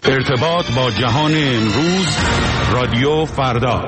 ارتباط با جهان امروز، رادیو فردا.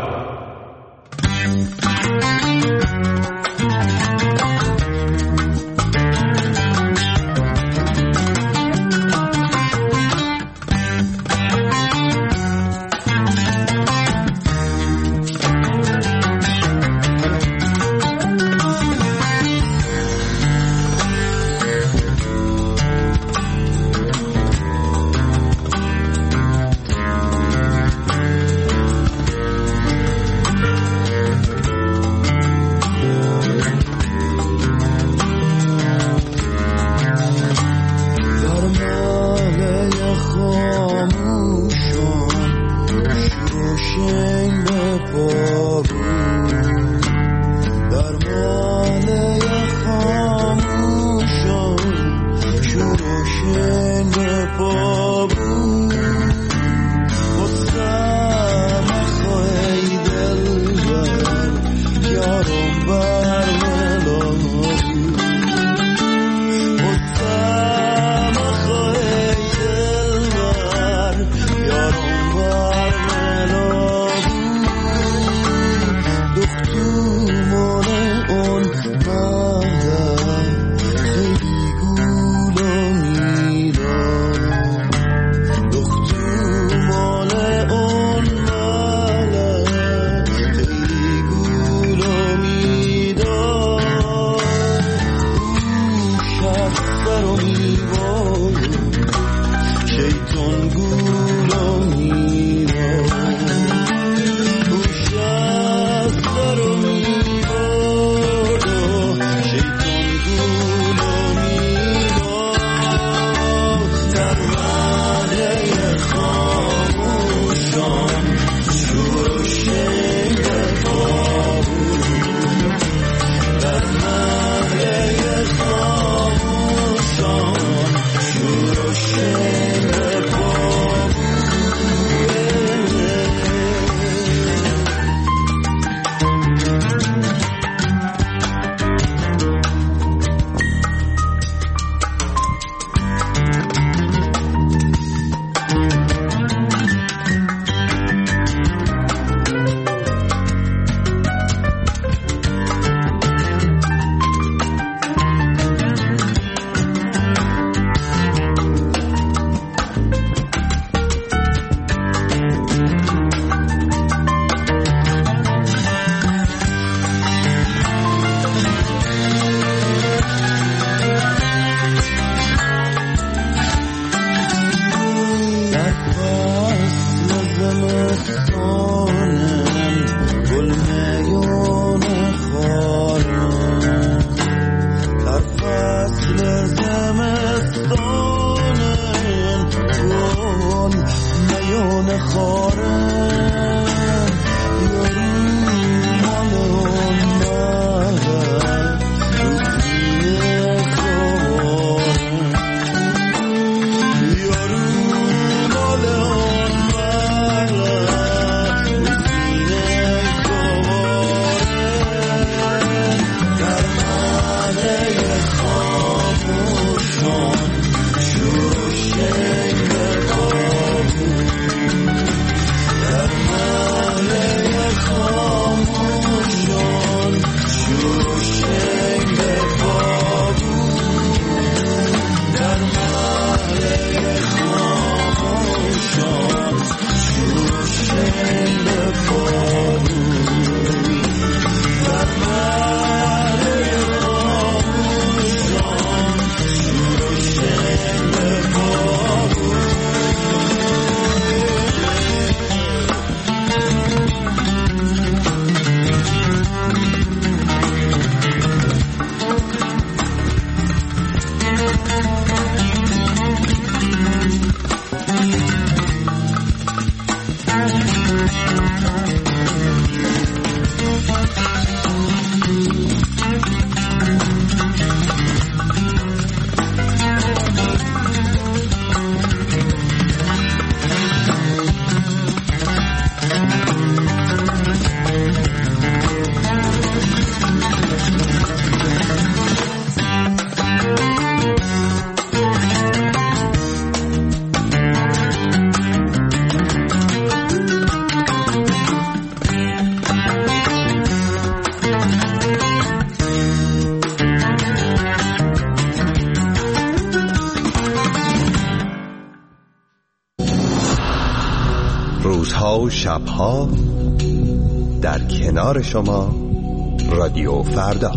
روزها و شبها در کنار شما رادیو فردا.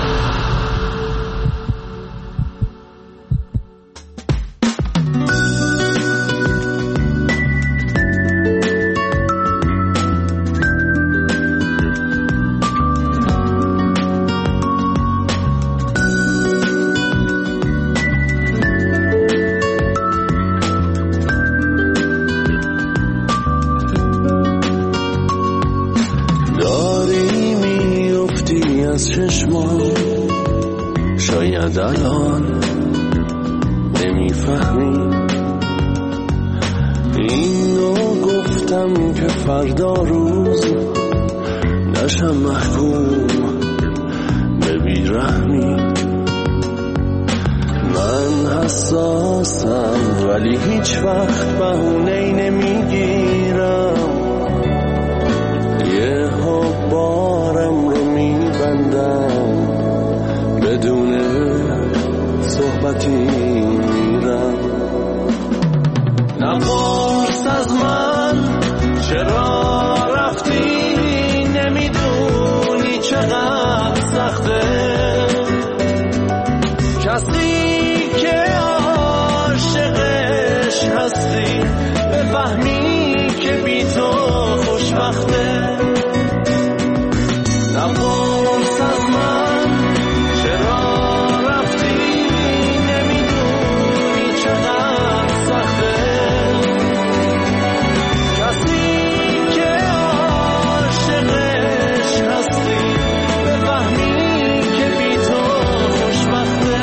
شاید الان نمیفهمی اینو گفتم که فردا روز نشم محکوم به بیرحمی. من حساسم ولی هیچ وقت بهونه‌ای نمیگیرم، یه بارم رو میبندم بدون صحبتی میرم. نپرس از من چرا رفتی، نمیدونی چقدر سخته کسی که عاشقش هستی بفهمی که بی تو خوشبخته. نپرس از من چرا رفتی، نمیدونی چقدر سخته کسی که عاشقش هستی بفهمی که بی تو خوشبخته.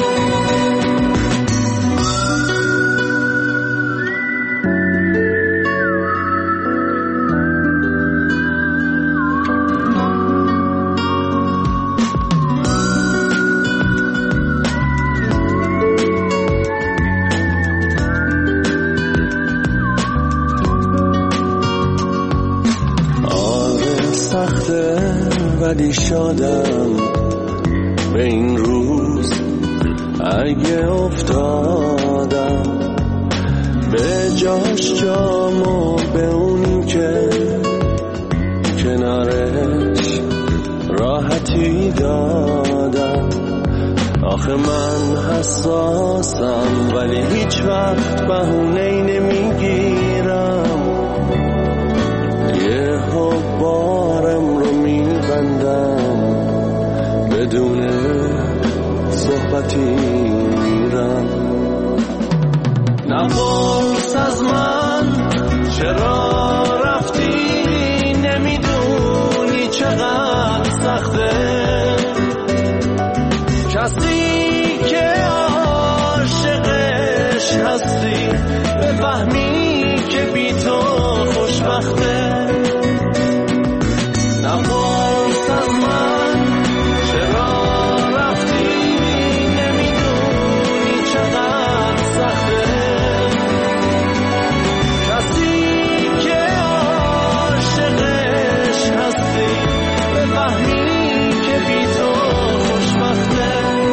ولی شادم به این روز اگه افتادم به جاش جامو به اون که کنارش راحتی دادم. آخه من حساسم ولی هیچ وقت بهونه‌ای نمیگیرم، یه بارم رو میبندم بدون صحبتی میرم. نپرس از من چرا رفتی، نمیدونی چقدر سخته کسی که عاشقش هستی بفهمی که بی تو خوشبخته. نپرس از من چرا رفتی، نمیدونی چقدر سخته کسی که عاشقش هستی بفهمی که بی تو خوشبخته.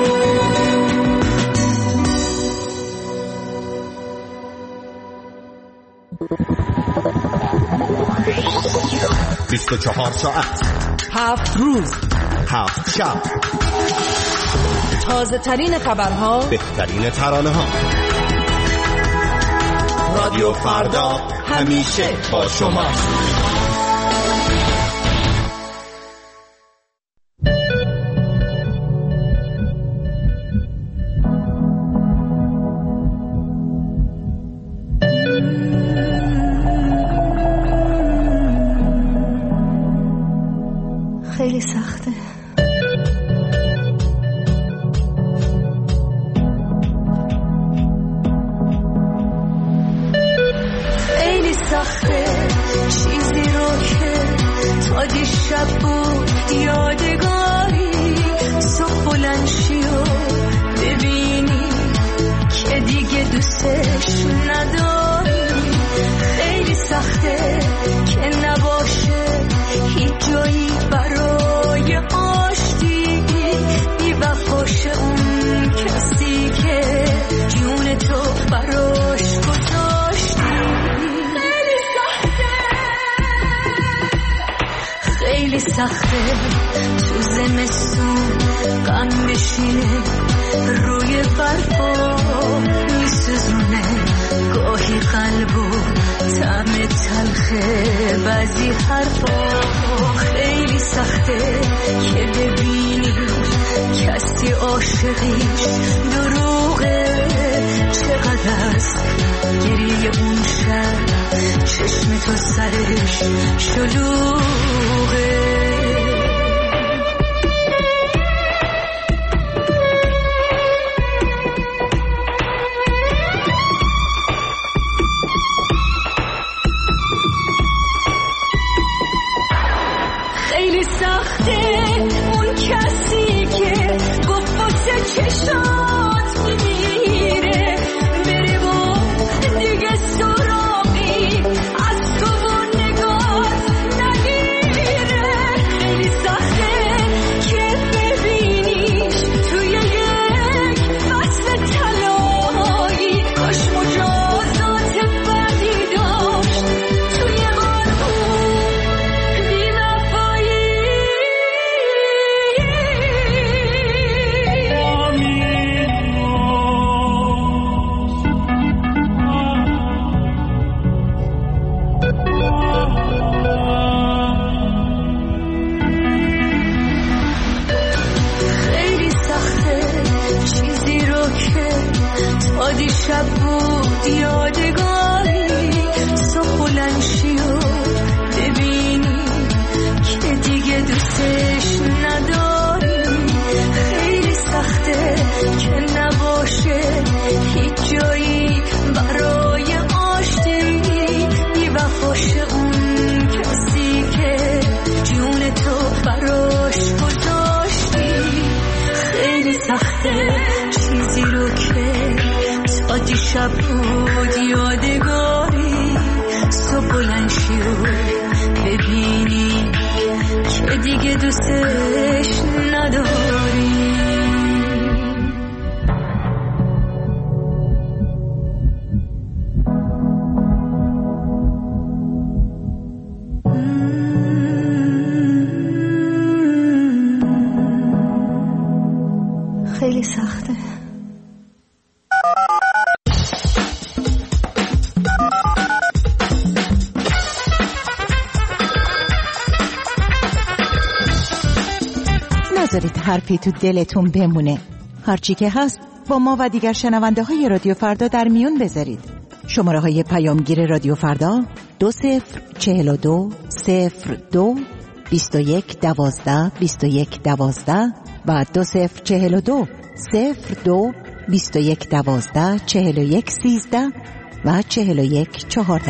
24 ساعت 7 روز 7 شب، تازه ترین خبرها، بهترین ترانه ها. رادیو فردا همیشه با شما. خیلی سخته. خیلی سخته چیزی رو که تا دیشب بود یادگاری، صبح بلند شی و ببینی که دیگه دوستش نداری. خیلی سخته که نباشه هیچ جایی برای آشتی، بی وفاش اون کسی که جون تو براش گذاشتی. خیلی سخته سخته تو زمستون غم بشینه روی برفا میسوزونه گاهی قلبو طعم تلخه بعضی حرفا خیلی سخته که ببینی کسی عاشقیش دروغه چقدر است گریه اون شب چشم تو سرش شلوغه خیلی سخته اون کسی که گفت واسه چشات میمیره بره و دیگه سراغی از تو و نگات نگیره خیلی سخته که ببینیش توی یک فصل طلایی کاش مجازات بدی داشت توی دیشب بود یادگاری صبح بلند شی و ببینی که دیگه دوستش نداری خیلی سخته که نباشه هیچ جایی برای آشتی بی وفاش اون کسی که جون تو براش گذاشتی خیلی سخته چیزی رو که دیشب بود یادگاری صبح بلند شی و ببینی که دیگه دوستش نداری خیلی سخته نذارید حرفی تو دلتون بمونه. هرچی که هست با ما و دیگر شنونده های رادیو فردا در میون بذارید. شماره های پیامگیر رادیو فردا 2042 02 21 12 21 12 و 2042 02 21 12 41 13 و 41 14.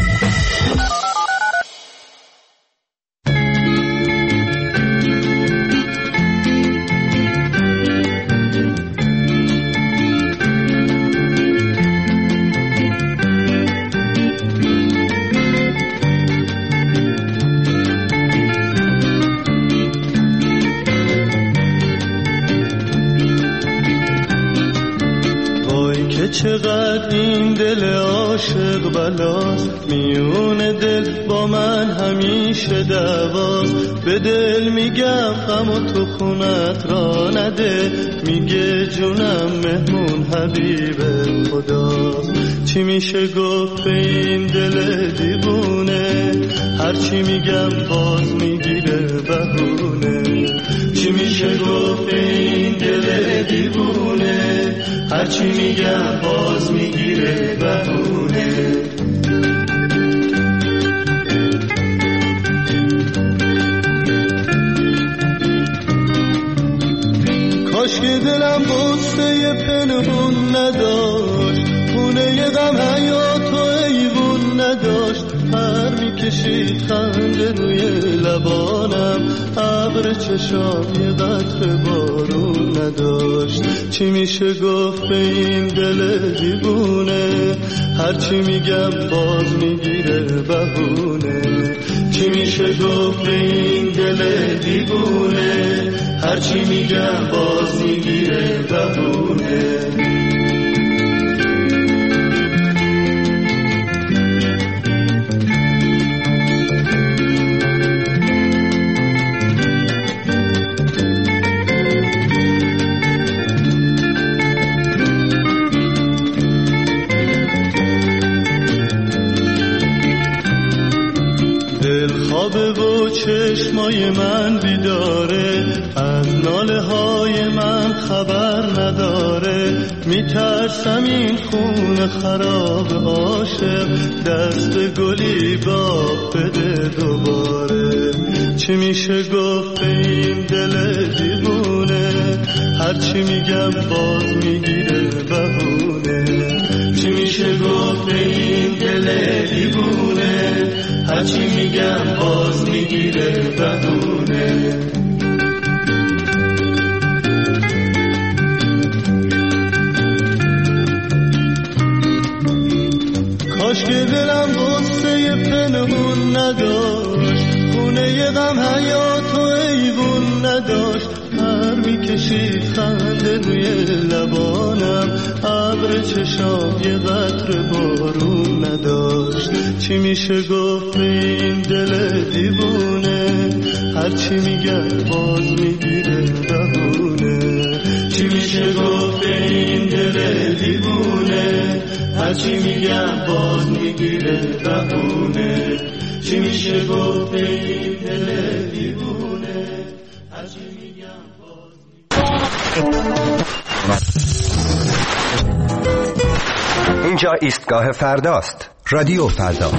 چقدر این دل عاشق بلاست میون دل با من همیشه دعواست به دل میگم غم و تو خونت را نده میگه جونم مهمون حبیب خداست چی میشه گفت به این دل دیوونه هرچی میگم باز میگیره بهونه چی میشه گفت به این دل دیوونه هرچی میگم باز میگیره بهونه کاش که دلم بسته پنهون نداشت خونه غم حیات و ایوون نداشت پر میکشید خنده روی لبانم ابر چشام یه قطره بارون نداشت چی میشه گفت به این دل دیوونه هرچی میگم باز میگیره بهونه چی میشه گفت به این دل دیوونه هرچی میگم باز میگیره بهونه خوابه و چشمای من بیداره، از ناله های من خبر نداره. میترسم این خون خراب عاشق دست گلی باغ بده دوباره. چی میشه گفت به این دل دیوونه، هرچی میگم باز میگیره بهونه. چی میشه گفت به این دل دیوونه، هرچی میگم باز میگیره بهونه. کاش که دلم غصه پنهون نداشت، خونه غم حیات و ایوون نداشت. پر میکشید خنده روی لبانم، ابر چشام یه قطره بارون نداشت. چی میشه گفت به این دل دیوونه، هرچی میگه باز میگیره بهونه. چی میشه گفت به این دل دیوونه، هرچی میگم باز میگیره بهونه. چی میشه گفت به این دل دیوونه، هرچی میگم باز میگیره. اینجا ایستگاه فرداست. رادیو فردا.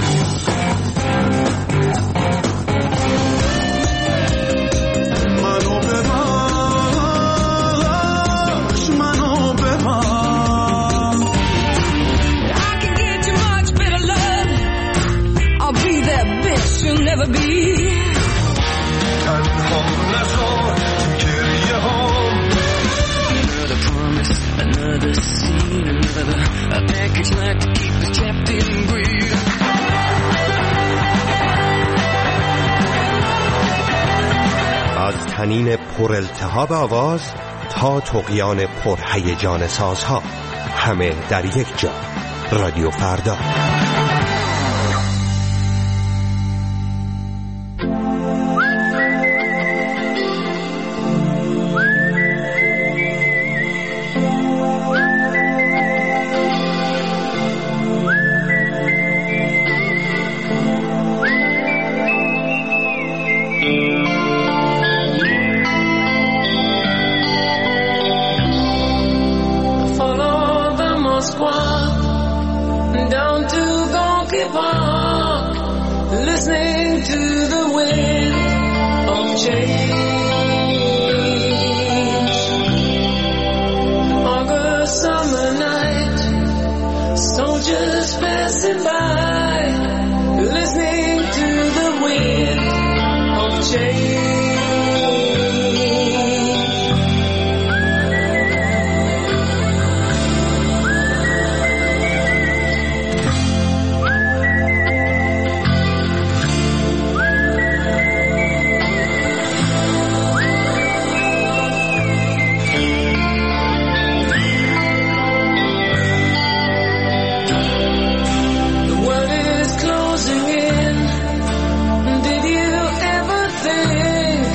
از تنین پر التهاب آواز تا طغیان پر هیجان سازها، همه در یک جا. رادیو فردا. Did you ever think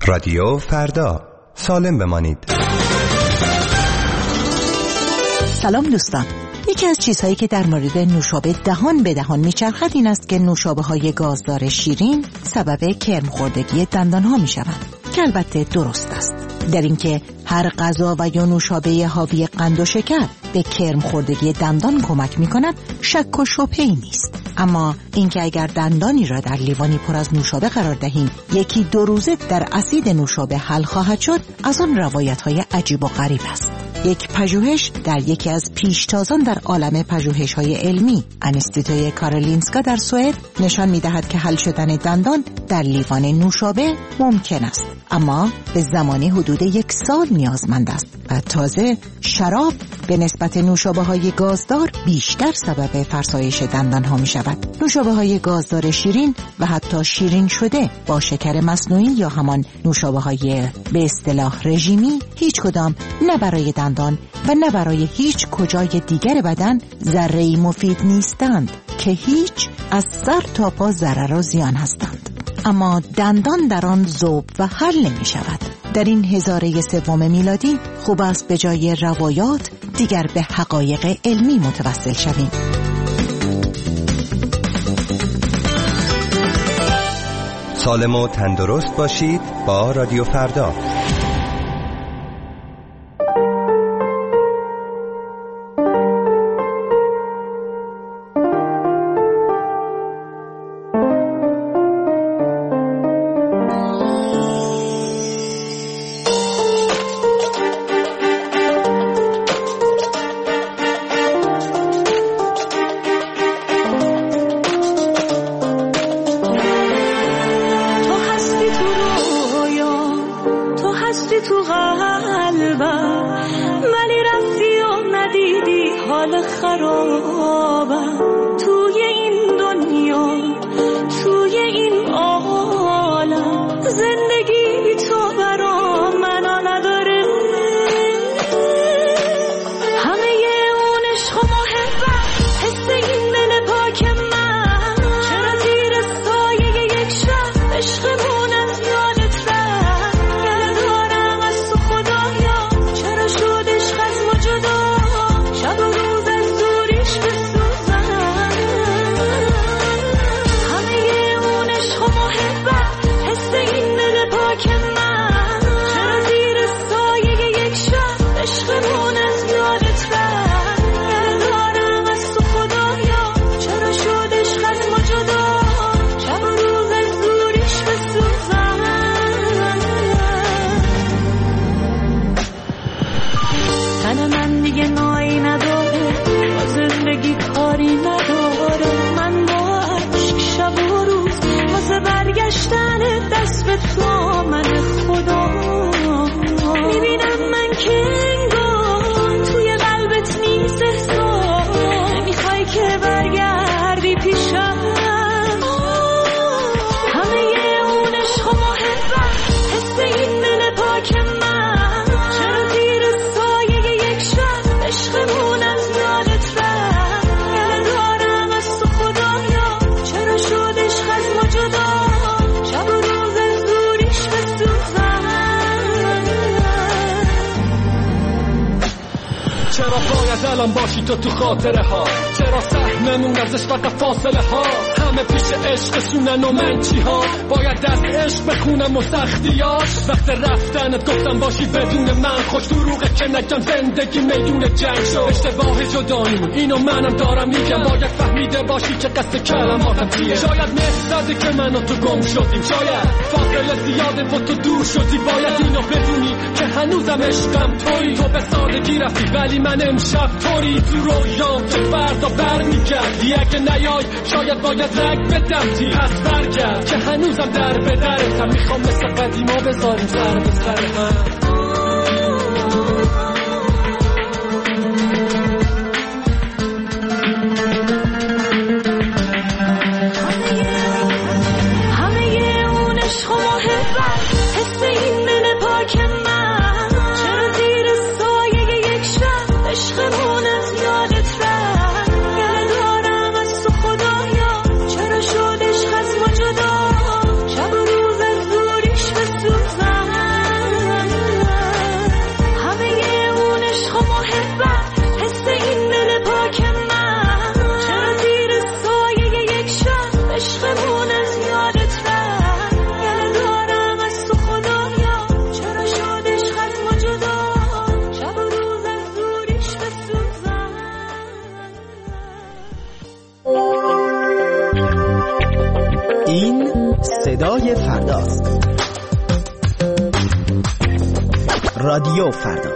رادیو فردا، سالم بمانید. سلام دوستان. یکی از چیزهایی که در مورد نوشابه دهان به دهان میچرخد این است که نوشابه‌های گازدار شیرین سبب کرم‌خوردگی دندان‌ها میشوند، که البته درست است. در اینکه هر غذا و یا نوشابه حاوی قند و شکر به کرم‌خوردگی دندان کمک می‌کند شک و شبهه‌ای نیست. اما اینکه اگر دندانی را در لیوانی پر از نوشابه قرار دهیم 1-2 روزه در اسید نوشابه حل خواهد شد، از آن روایت‌های عجیب و غریب است. یک پژوهش در یکی از پیشتازان در عالم پژوهش‌های علمی انستیتوی کارولینسکا در سوئد نشان می‌دهد که حل شدن دندان در لیوان نوشابه ممکن است، اما به زمانی حدود 1 سال نیازمند است و تازه شراب به نسبت نوشابه‌های گازدار بیشتر سبب فرسایش دندان‌ها می‌شود. نوشابه‌های گازدار شیرین و حتی شیرین شده با شکر مصنوعی یا همان نوشابه‌های به اصطلاح رژیمی هیچ کدام نه برای دندان و نه برای هیچ کجای دیگر بدن ذره‌ای مفید نیستند که هیچ از سر تا پا ضرر و زیان هستند. اما دندان در آن ذوب و حل نمی شود. در این 1003 میلادی خوب است به جای روایات دیگر به حقایق علمی متوسل شویم. سالم و تندرست باشید با رادیو فردا. الان باشی تو خاطره ها، چرا سهممون ازش فقط فاصله ها، همه پیش عشق سونن و من چی ها، باید از عشق بخونم و سختیاش، وقت رفتنت گفتم باشی بدون من، خوش دروغه که نگم زندگی میدون جنگ شد، اشتباه جداییم اینو منم دارم میگم، باید فهمیده باشی که قصد کلماتم چیه، شاید مهدده که من و تو گم شدیم، شاید فاصله زیاده و تو دور شدی، باید اینو بدونی که هنوزم عشقم تویی، تو به سادگی رفتی ولی من امشب طوری تو رویام که فردا برمیگردی، اگه نیای شاید باید رگ بدم تی، پس برگرد که هنوزم در به درتم، میخوام مثل قدیما بذاریم سر به سر هم. شب و روز از دوریش بسوزم صدای فرداست. رادیو فردا.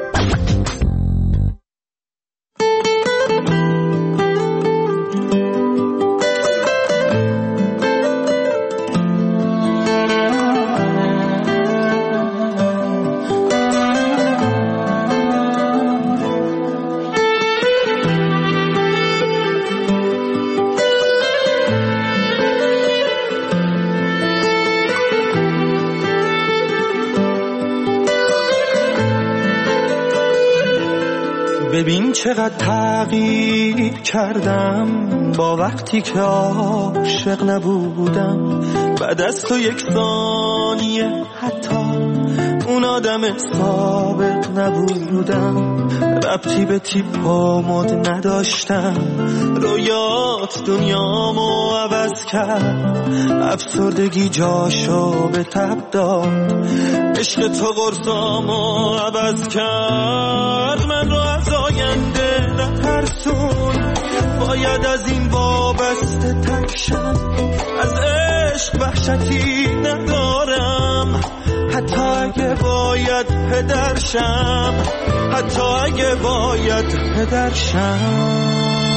ببین چقدر تغییر کردم با وقتی که عاشق نبودم. بعد از تو یک ثانیه حتی اون آدم سابق نبودم. ربطی به تیپ و مد نداشتم، رویات دنیامو عوض کرد. افسردگی جاشو به تب داد، عشق تو قرصامو عوض کرد. من رو از آینده نترسون، باید از این وابسته تک شم. از عشق وحشتی ندارم، حتی اگه باید پدرشم، حتی اگه باید پدرشم.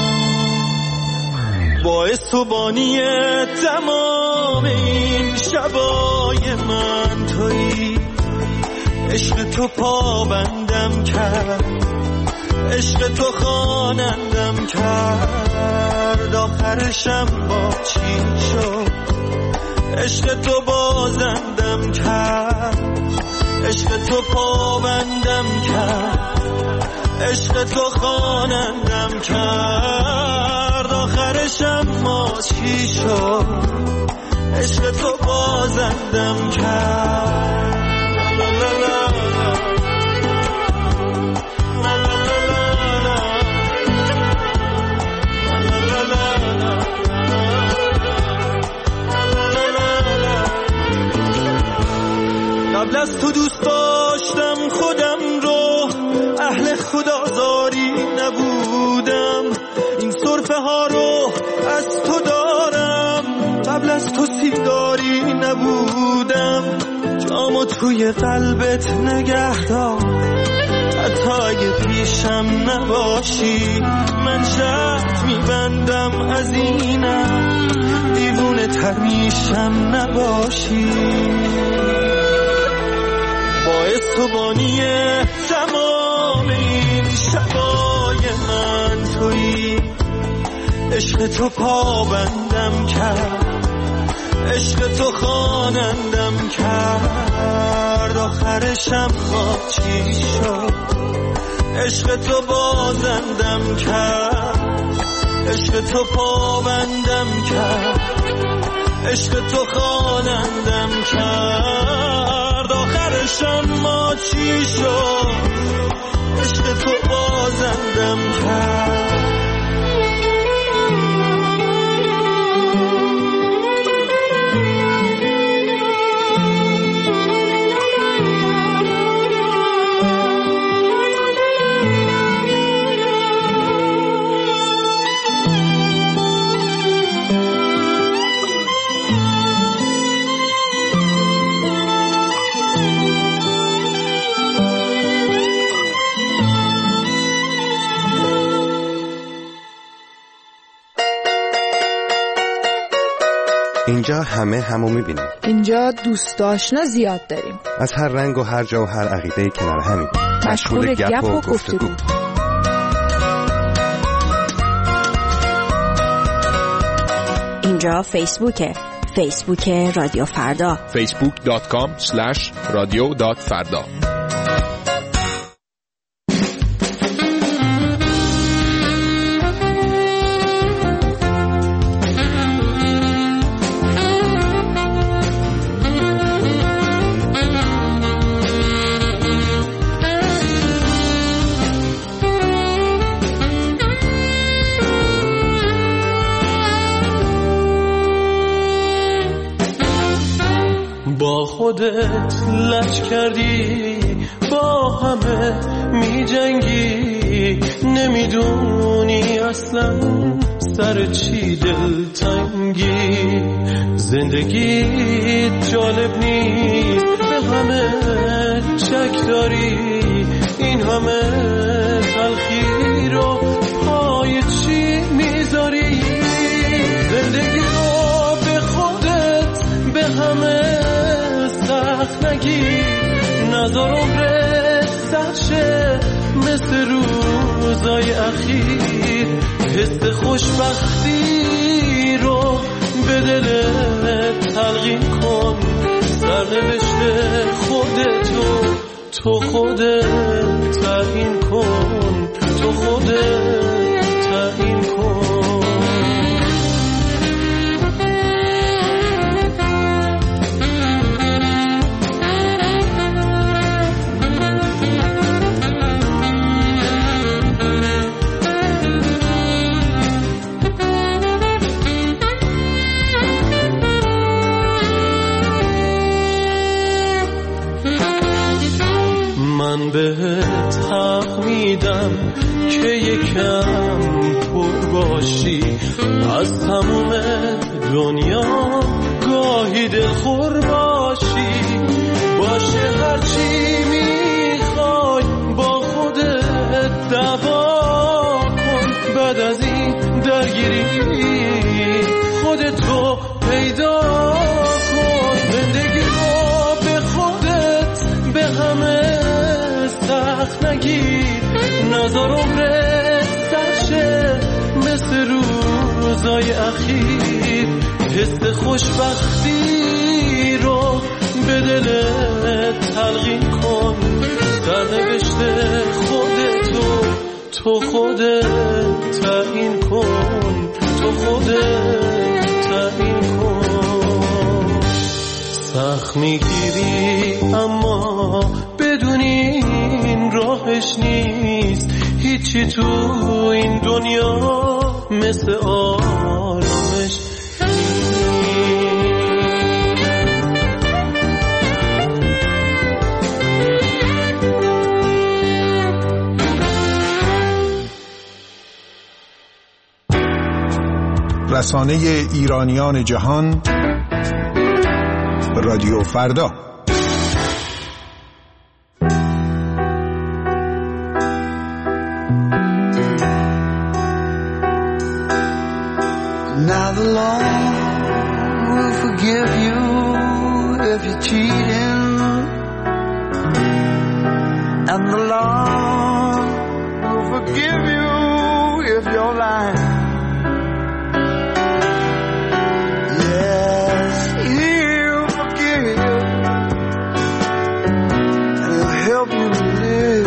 باعث و بانی تمام این شبای من تویی. عشق تو پابندم کرد، عشق تو خوانندم کرد. آخرشم با چی شد؟ عشق تو بازندم کرد، عشق تو پابندم کرد، عشق تو خوانندم کرد. آخرشم ما چی شد؟ عشق تو بازندم کرد. لا لا لا قبل از تو دوست داشتم خودم رو، اهل خدازاری نبودم. این سرفه ها رو از تو دارم، قبل از تو سیگاری نبودم. جامو توی قلبت نگه دار، حتی اگه پیشم نباشی. من شرط میبندم از اینم، دیوونه تر میشم نباشی. باعث تو بانی تمام این شبای من تویی. عشق تو پابندم کرد، عشق تو خوانندم کرد. آخرشم با چی شد؟ عشق تو بازندم کرد، عشق تو پابندم کرد، عشق تو خوانندم کرد. آخرشم ما چی شد؟ عشق تو بازندم کرد. اینجا همه همو میبینیم. اینجا دوست آشنا زیاد داریم، از هر رنگ و هر جا و هر عقیده کنار همیم. مشغول گپ و گفتگو. اینجا فیسبوک رادیو فردا. facebook.com/radio.farda. با خودت لج کردی، با همه می جنگی. نمیدونی اصلا سر چی دلتنگی. زندگیت جالب نیست، به همه شک داری، این همه تلخی رو پای چی میذاری؟ زندگی رو به خودت به همه سخت نگیر، نذار عمرت سرشه مثل روزای اخیر. حس خوشبختی رو به دلت تلقین کن، سرنوشت خودتو تو خودت تعیین کن، تو خودت تعیین کن. من بهت حق میدم که یکم پر باشی از تموم دنیا، گاهی دلخور باشی. باشه هرچی میخوای با خودت دعوا کن، بعد از این درگیری خودتو پیدا کن. زندگی رو به خودت به همه سخت نگیر، نذار عمرت سرشه مثل روزای اخیر. حس خوشبختی رو به دلت تلقین کن، سرنوشت خودتو تو خودت تعیین کن، تو خودت تعیین کن. سخت میگیری اما بدونی این راهش نیست، هیچی تو این دنیا مثل آرامش رسانه ایرانیان جهان، رادیو فردا. Now the law will forgive you if you're cheating, and the law will forgive you if you're lying. Yes, he'll forgive you, and he'll help you live.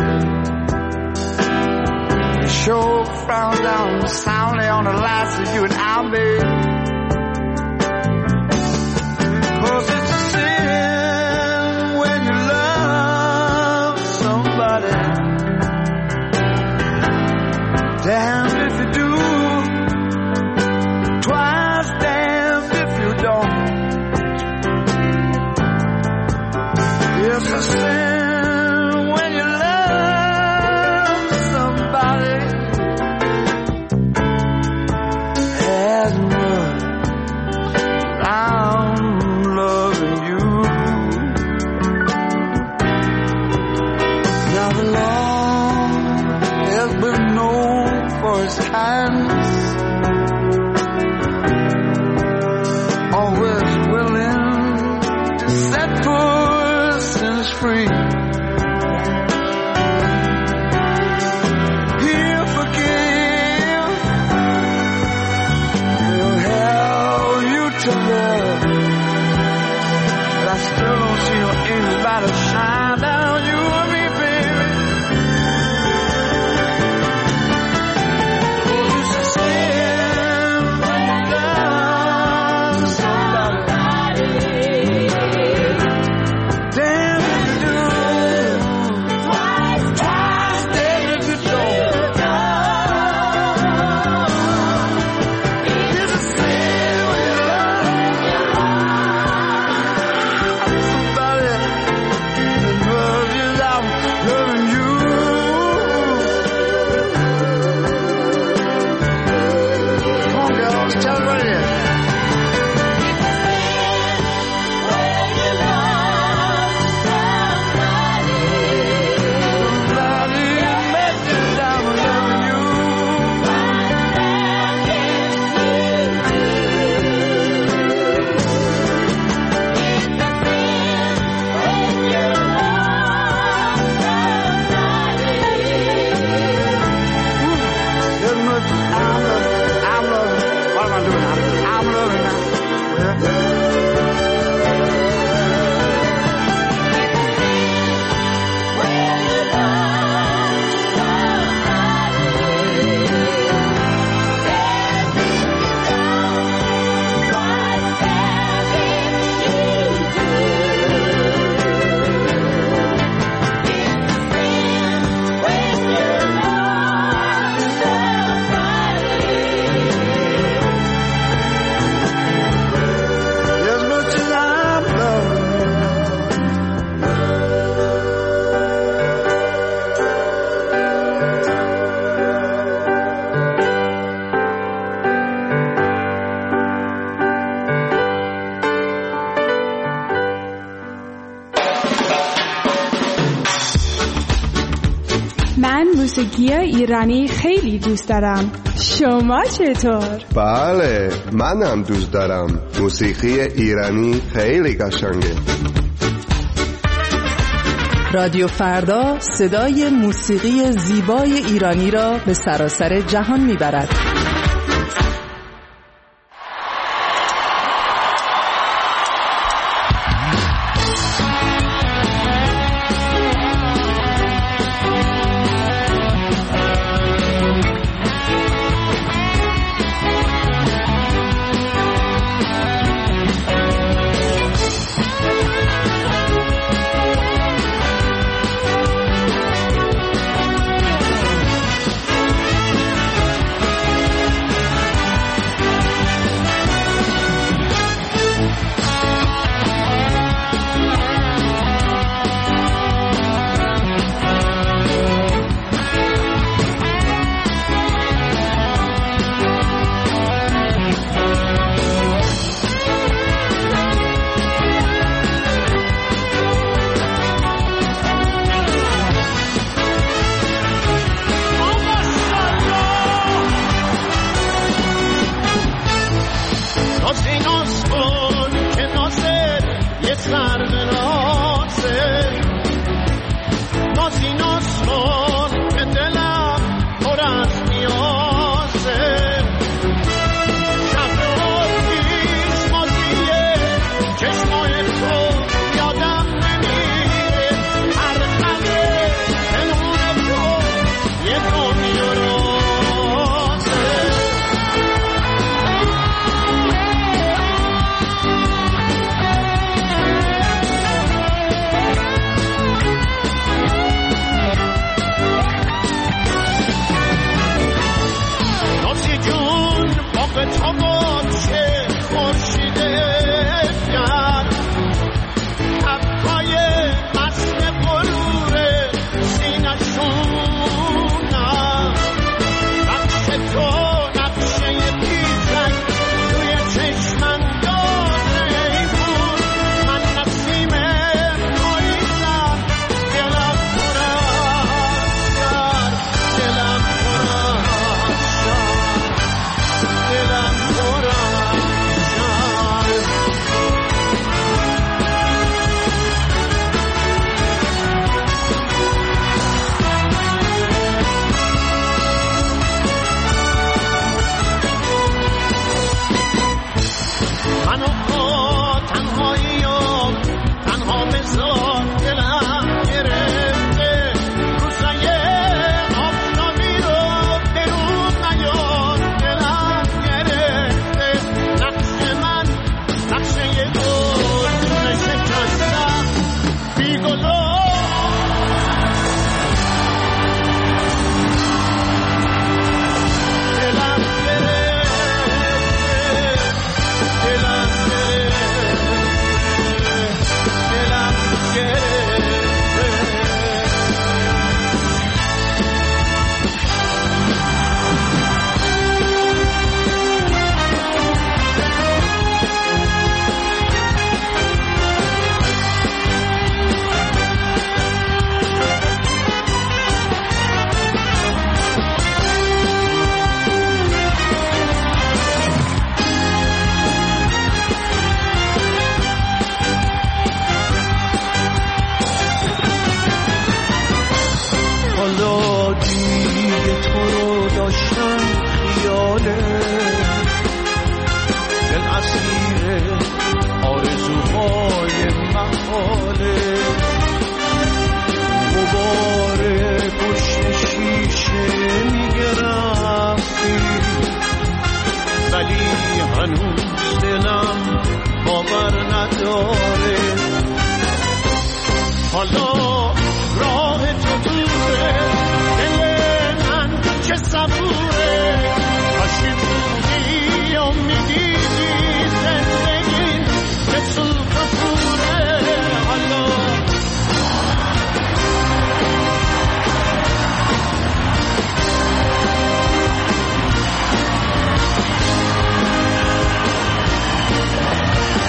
Sure frown down soundly on the lies that you and I made. 'Cause it's a sin when you love somebody. Damned if you do, twice damned if you don't. It's a sin when you love somebody. Always willing to set persons free. He'll forgive, he'll help you to love, but I still don't see no anybody shine down you or me, baby. من موسیقی ایرانی خیلی دوست دارم. شما چطور؟ بله، منم دوست دارم. موسیقی ایرانی خیلی قشنگه. رادیو فردا صدای موسیقی زیبای ایرانی را به سراسر جهان میبرد.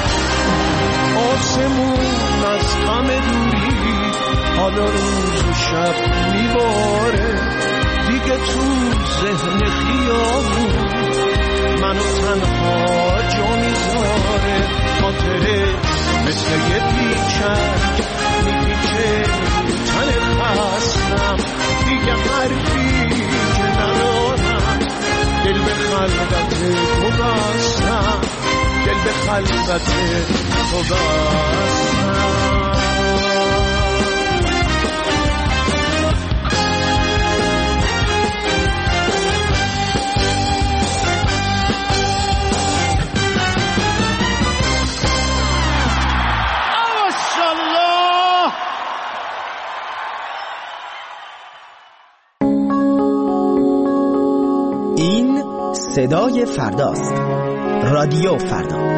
آسمون از غم دوری حالا روز شب میباره دیگه تو ذهن خیابون منو تنها جا میذاره. خاطره مثل یه پیچک میپیچه تن خستم دیگه حرفی که ندارم. دل به خلقت تو بستم، دل به خلقت تو بستم. این صدای فرداست. رادیو فردا.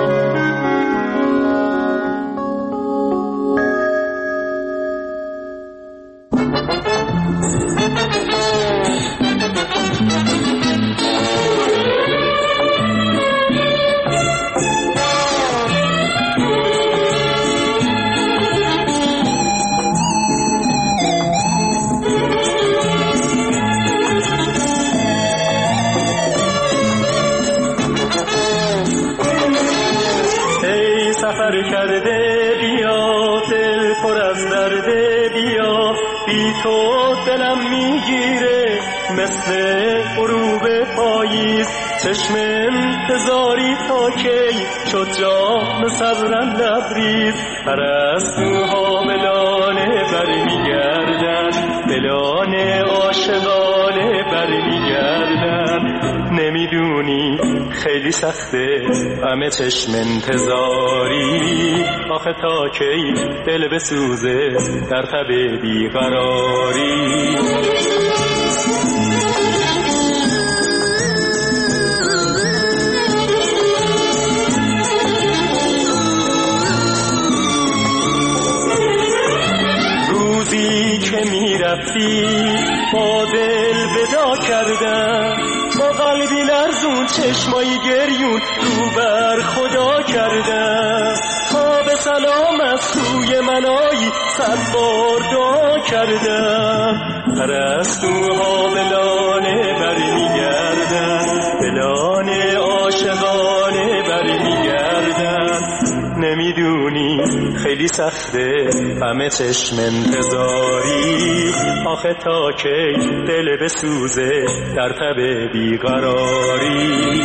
سفر کرده بیا، دل پر از درده بیا، بی تو دلم میگیره مثل غروب پاییز. چشم انتظاری تا کی شد جام صبرم لبریز. پرستوها ملانه برمیگردن، ملانه عاشقانه برمیگردن. نمیدونی خیلی سخته همه چشم انتظاری، آخه تا کی دل بسوزه در تب بیقراری. روزی که میرفتی با دل ودا کردم، با قلبی لرزون چشمایی گریون رو بر خدا کردم. تا به سلام از سوی منایی 100 بار دعا کردم. پرستوها بلانه برمیگردن، بلانه عاشقانه برمیگردن. نمیدونی خیلی سخته همه چشم انتظاری، آخه تا کی دل بسوزه در تب بیقراری.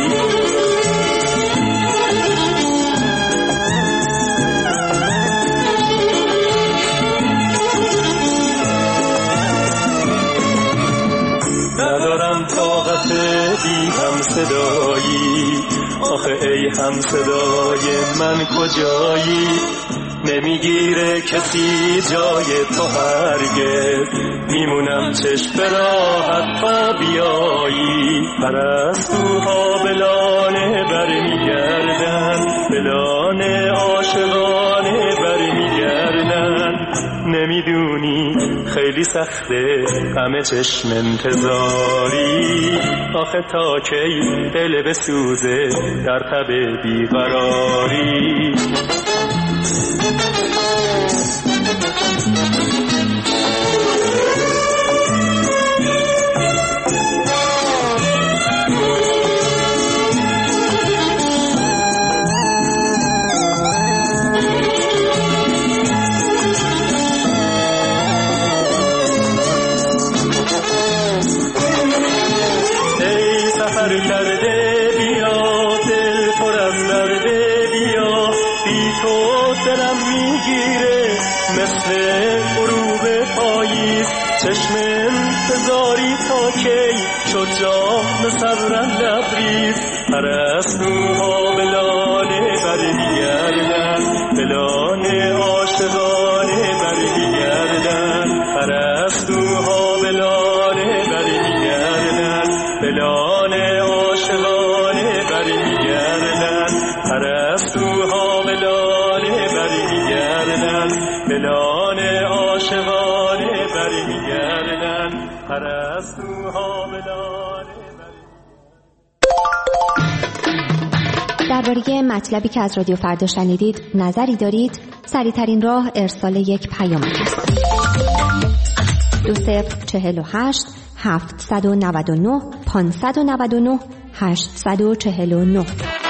ندارم طاقت بی هم صدایی، آخه ای هم صدای من کجایی؟ نمیگیره کسی جای تو هرگز، میمونم چشم به راحت تا بیایی. پرستوها بلانه برمیگردن، بلانه عاشقانه برمیگردن. نمیدونی خیلی سخته همه چشم انتظاری، آخه تا کی دل بسوزه در تب بیقراری. سفر کرده بیا، دل پر از درده بیا، بی تو دلم میگیره مثل غروب پاییز. چشم انتظاری تا کی شد جام صبرم لبریز. پرستوها بلانه برمیگردن، بلانه عاشقانه برمیگردن. پرستوها بلانه برمیگردن، بلانه عاشقانه برمیگردن. پرستوها بلانه برمیگردن، بلانه عاشقانه برمیگردن. پرستوها بلانه. درباره مطلبی که از رادیو فردا شنیدید نظری دارید؟ سریع‌ترین راه ارسال یک پیام است. 2048 799 599 849.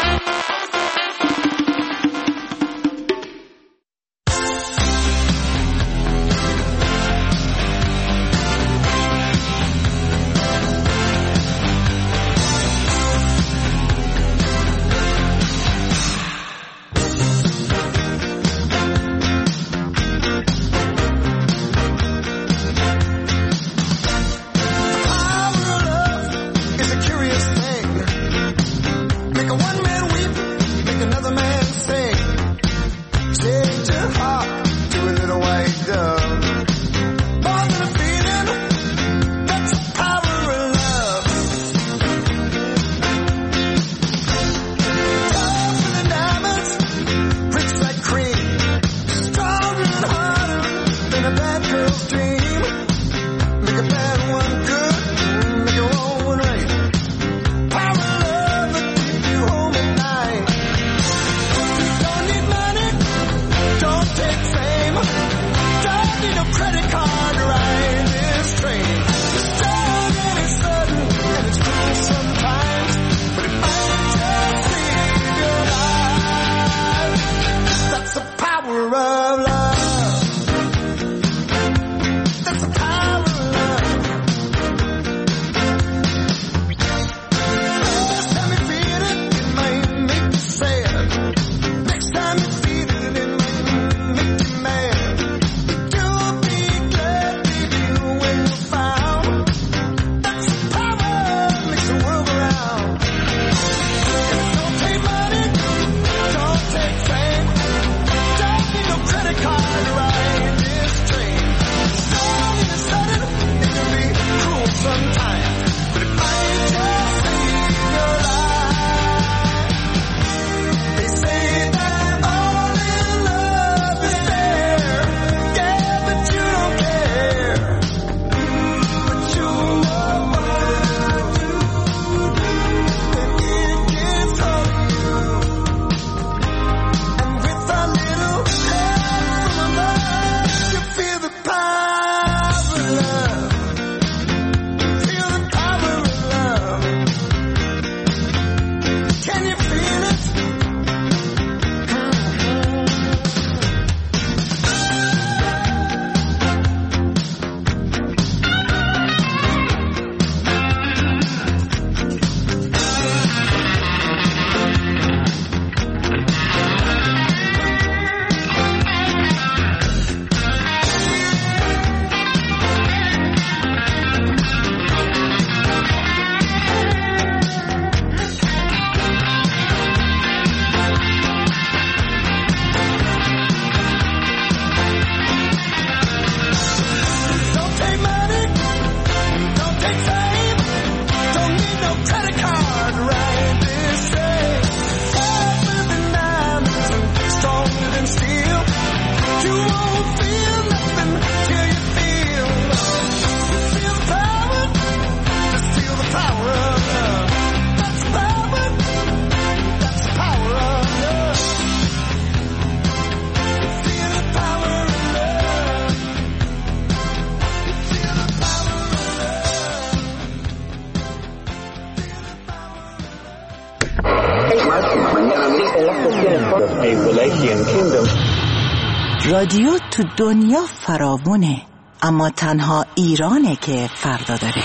رادیو تو دنیا فراوونه، اما تنها ایرانه که فردا داره.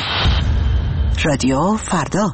رادیو فردا.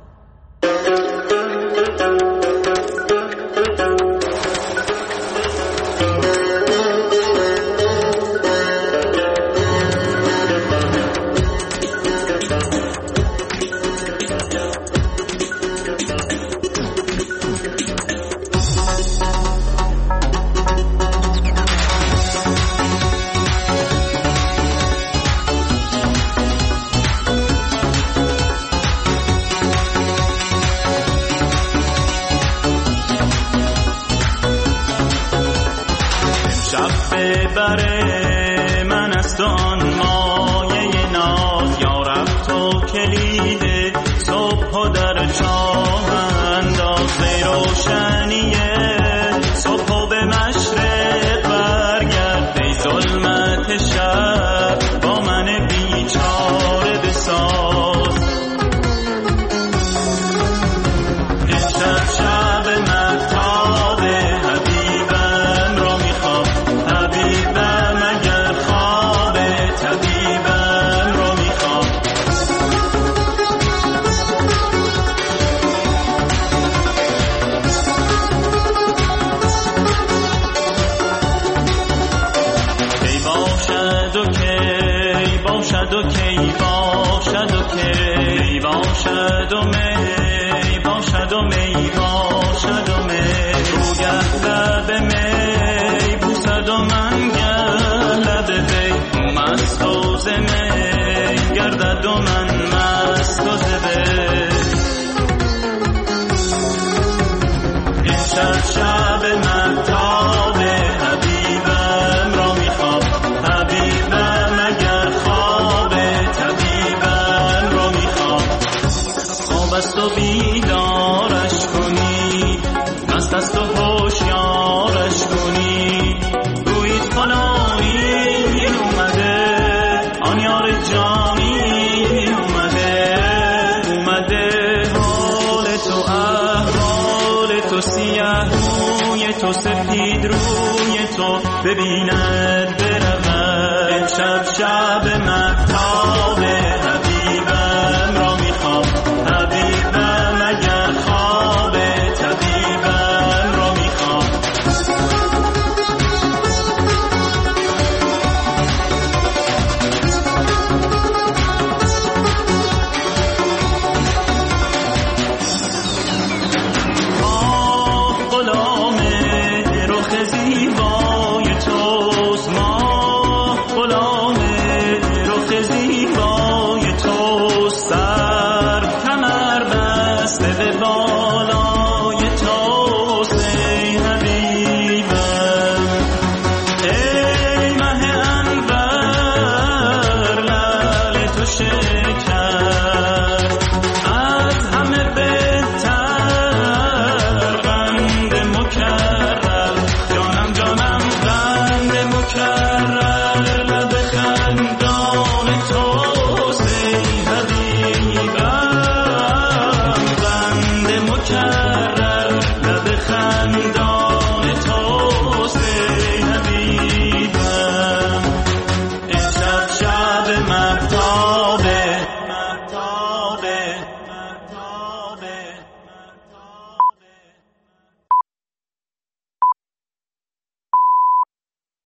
بره من است آن مایه ناز، یارب تو کلید صبح و در چاه انداز، به روشنیه صبح و به مشرق برگرد، ای ظلمت شب با من باشد و کی باشد و کی باشد و می باشد و می باشد و می روگه لب می بوسد و من گر لب وی مست و زمی گردد و من مست و زبی امشب شب مهتاب حبیبم را میخواب حبیبم اگر خواب طبیبم را میخواب خواب است و بیدارش کنی مست است و هوشیارش کنی گویید فلانی اومده آن یار جانی اومده حال تو احوال تو سیاه روی تو سفید روی تو ببیند برود امشب شب مهتاب